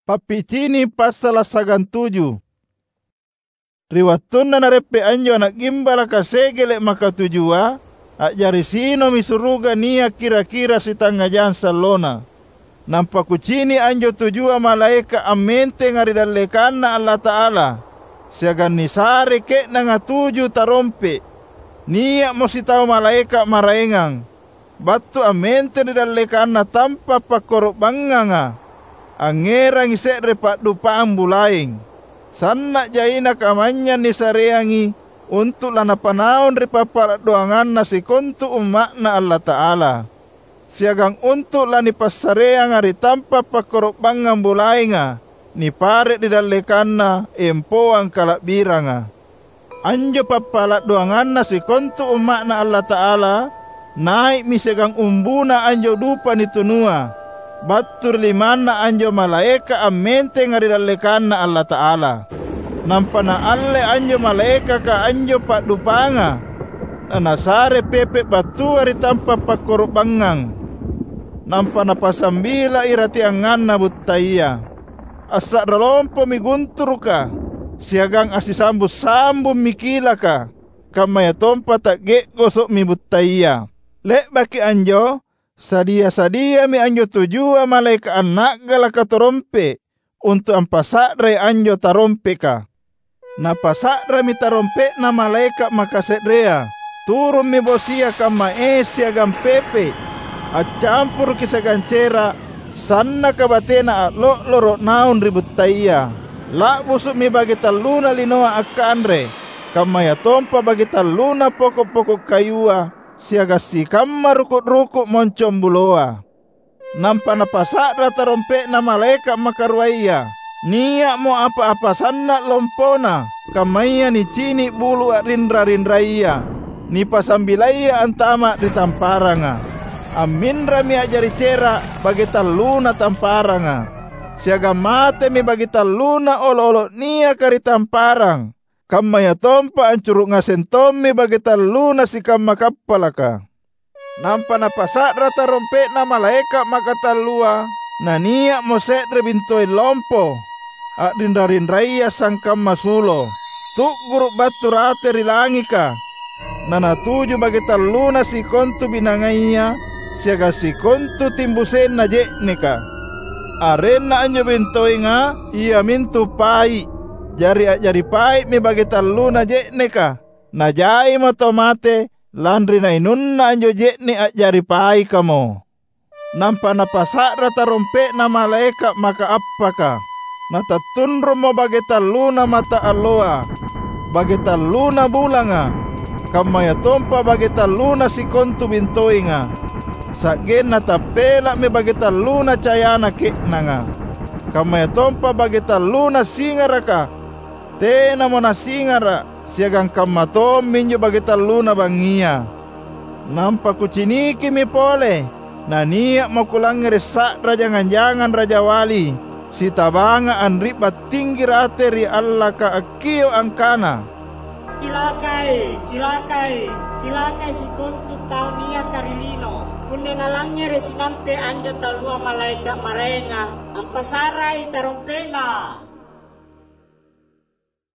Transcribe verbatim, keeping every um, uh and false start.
Papicini pasal sagan tujuh. Riwatun na narepe anjo anak gimbala kasegele maka tujua, ajari sino misuruga nia kira-kira si tangajan salona. Nampak kucini anjo tujua malaika amente ngaridalekana Allah Ta'ala. Siagan nisare ke na ngatuju tarompe. Nia mo si tau malaika maraengang. Batu amente didalekana tanpa pakorok banganga. Angerang isek repak dupaan bulaing. Sanna jaina kamanya ni sareangi untuk lana panaon repaparat doangan nasi kontu umakna Allah Ta'ala. Siagang untuk lani pasareang hari tanpa pakorok bangang bulainga. Ni pare di dalekanna empoang kalak biranga. Anjo papalat doangan nasi kontu umakna Allah Ta'ala. Naik misegang umbuna anjo dupa ni tunua. Batur limana anjo malaika amente ngaridalekana Allah Ta'ala. Nampana alle anjo malaika ka anjo pak dupanga. Nanasare pepe batu ari tanpa pakorok bangang. Nampana pasambila irati anganna buttaya. Asak rolompo miguntur ka. Siagang asisambu sambu mikila ka. Kamaya tompa tak gek gosok mi buttaya. Lek baki anjo. Sadia-sadia mi anjo tujua malaika anak galaka torompe untuk ampasadre anjo tarompe ka. Na pasadra mi tarompe na malaika makasedrea. Turun mi bosia kama esi agam pepe. Acampur kisagan cera. Sanna kabatena atlok lorok naun ribut taiya. Lak busuk mi bagi taluna linoa akanre. Kamaya tompa bagi taluna pokok-pokok kayua. Siaga si kamar rukuk-rukuk moncom buloa. Nampa na pasadra tarompe na malaika makarwaya. Niak mo apa-apa sanna lompona. Kamaya ni cini bulu at rindra-rindraya. Ni pasambilaya antama di tamparanga. Amin rami ajari cera bagi taluna tamparanga. Siaga mate mi bagi taluna olo-olo nia kari tamparang. Kamaya tompa ancuruk ngasentomi bagi taluna si kamma kappalaka. Nampa na pasadra tarompe na malaika maka talua. Na niak mo sedre bintoi lompo. Ak rindra-rindraya sang kamma sulo. Tuk guruk batu rate rilangika. Na natuju bagi taluna si kontu binangaya. Siaga si kontu timbusen na jeknika. Arena anjo bintoi nga ia mintu pai. Jari jari pai mi bagi taluna jeknika. Na jai mo tomate landri na inun na anjo jekni ak jari pai kamo. Nampa na pasadra tarompe na malaika maka appaka. Na tatunro mo bagi taluna mata aloa. Bagi taluna bulanga. Kamaya tompa bagi taluna si kontu bintoi nga. Sagen na tapela mi bagi taluna cayana keknanga. Kamaya tompa bagi taluna singaraka. Tena mo na singara. Siagang kamatom minyo bagi taluna bangia. Nampa kuciniki mi pole. Na niak mo kulang resak rajangan-jangan raja wali. Si tabanga anri batinggi rate ri Allah ka akio angkana. Cilakai, cilakai, cilakai si kontu tau nia karilino. Punde nalangnya resinampe anjo talua malaika marenga. Ampasarai tarompena.